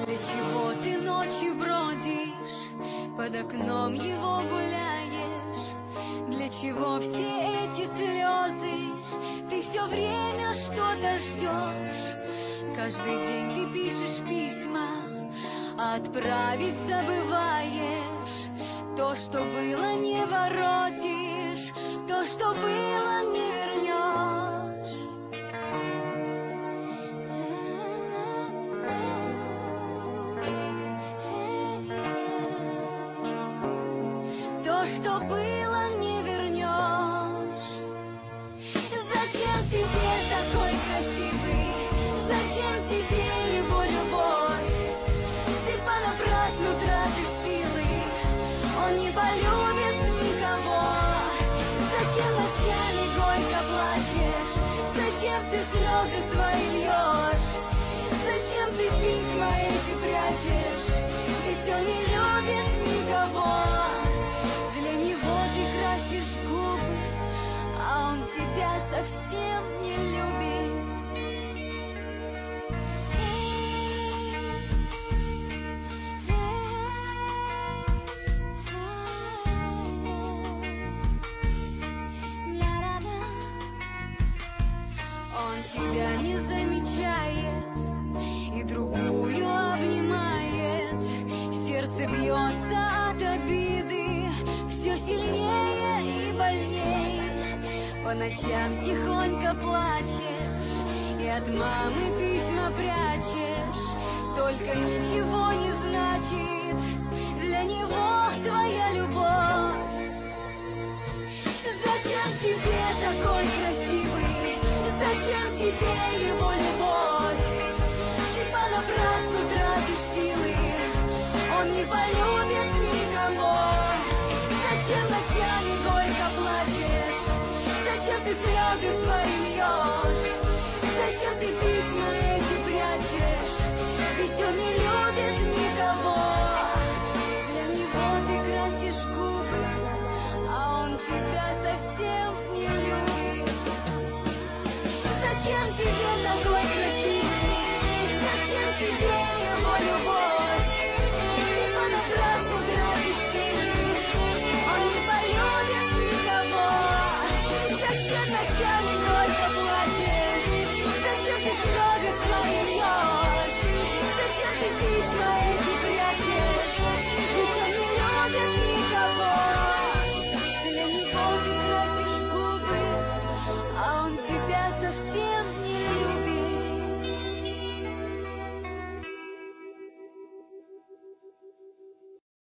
Для чего ты ночью бродишь, под окном его гуляешь? Для чего все эти слезы? Ты все время что-то ждешь. Каждый день ты пишешь письма, а отправить забываешь. То, что было, не воротишь, то, что было, не вернешь. То, что было, не вернешь. Зачем тебе такой красивый? Зачем тебе его любовь? Ты понапрасну тратишь силы, он не полюбит никого. Зачем ночами горько плачешь? Зачем ты слезы свои льешь? Зачем ты письма эти прячешь? Ведь он не любит никого. Для него ты красишь губы, а он тебя совсем не любит. Он тебя не замечает и другую обнимает. Сердце бьется от обиды все сильнее и больней. По ночам тихонько плачешь и от мамы письма прячешь. Только ничего не значит для него твоя любовь. Зачем тебе такой красивый? Зачем тебе его любовь? Ты понапрасну тратишь силы, он не полюбит никого. Зачем ночами горько плачешь? Зачем ты слезы свои